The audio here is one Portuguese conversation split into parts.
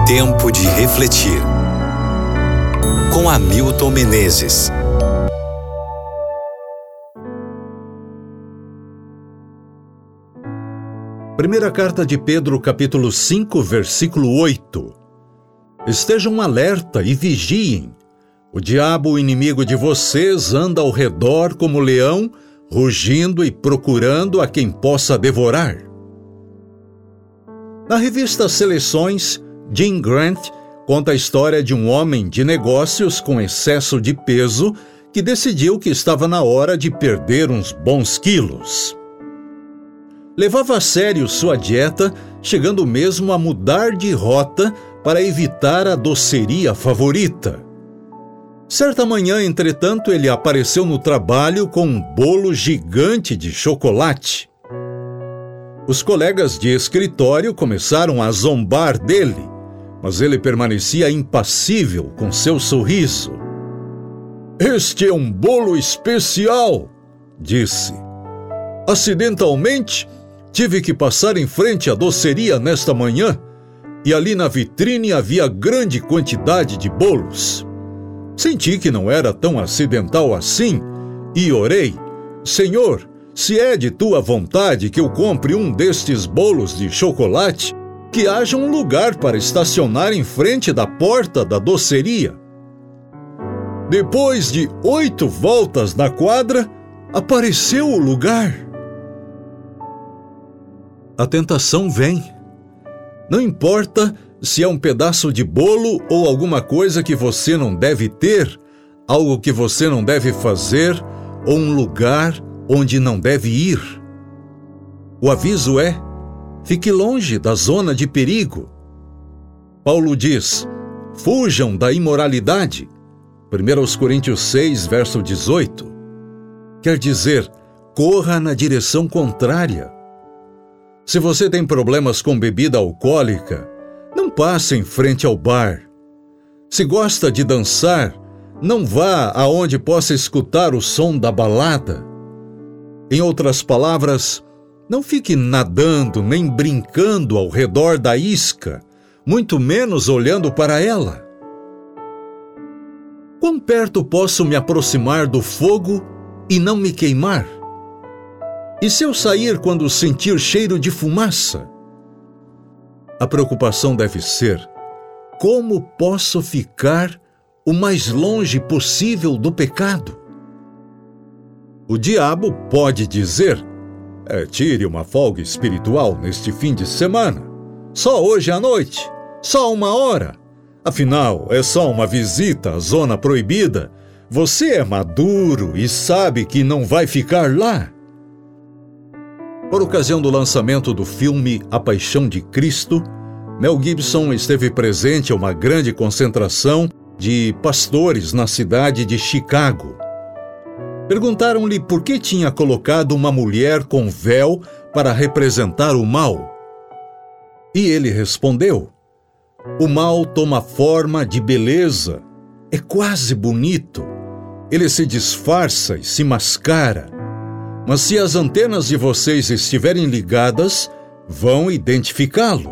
Tempo de refletir. Com Hamilton Menezes. Primeira carta de Pedro, capítulo 5, versículo 8. Estejam alerta e vigiem. O diabo, o inimigo de vocês, anda ao redor como leão, rugindo e procurando a quem possa devorar. Na revista Seleções, Jim Grant conta a história de um homem de negócios com excesso de peso que decidiu que estava na hora de perder uns bons quilos. Levava a sério sua dieta, chegando mesmo a mudar de rota para evitar a doceria favorita. Certa manhã, entretanto, ele apareceu no trabalho com um bolo gigante de chocolate. Os colegas de escritório começaram a zombar dele, mas ele permanecia impassível com seu sorriso. "Este é um bolo especial", disse. "Acidentalmente, tive que passar em frente à doceria nesta manhã e ali na vitrine havia grande quantidade de bolos. Senti que não era tão acidental assim e orei: Senhor, se é de tua vontade que eu compre um destes bolos de chocolate, que haja um lugar para estacionar em frente da porta da doceria." Depois de 8 voltas na quadra, apareceu o lugar. A tentação vem. Não importa se é um pedaço de bolo ou alguma coisa que você não deve ter, algo que você não deve fazer ou um lugar onde não deve ir. O aviso é: fique longe da zona de perigo. Paulo diz: fujam da imoralidade. 1 Coríntios 6, verso 18. Quer dizer, corra na direção contrária. Se você tem problemas com bebida alcoólica, não passe em frente ao bar. Se gosta de dançar, não vá aonde possa escutar o som da balada. Em outras palavras, não fique nadando nem brincando ao redor da isca, muito menos olhando para ela. Quão perto posso me aproximar do fogo e não me queimar? E se eu sair quando sentir cheiro de fumaça? A preocupação deve ser: como posso ficar o mais longe possível do pecado? O diabo pode dizer: tire uma folga espiritual neste fim de semana. Só hoje à noite, só 1 hora. Afinal, é só uma visita à zona proibida. Você é maduro e sabe que não vai ficar lá. Por ocasião do lançamento do filme A Paixão de Cristo, Mel Gibson esteve presente a uma grande concentração de pastores na cidade de Chicago. Perguntaram-lhe por que tinha colocado uma mulher com véu para representar o mal. E ele respondeu: o mal toma forma de beleza, é quase bonito. Ele se disfarça e se mascara. Mas se as antenas de vocês estiverem ligadas, vão identificá-lo.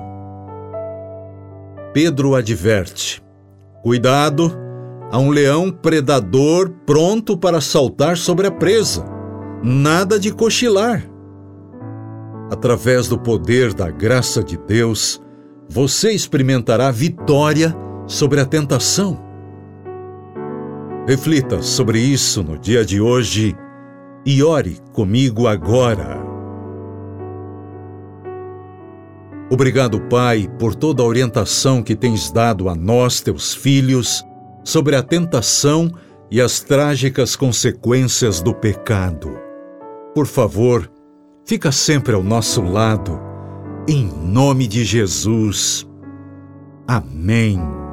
Pedro adverte: cuidado, há um leão predador pronto para saltar sobre a presa. Nada de cochilar. Através do poder da graça de Deus, você experimentará vitória sobre a tentação. Reflita sobre isso no dia de hoje e ore comigo agora. Obrigado, Pai, por toda a orientação que tens dado a nós, teus filhos, sobre a tentação e as trágicas consequências do pecado. Por favor, fica sempre ao nosso lado, em nome de Jesus. Amém.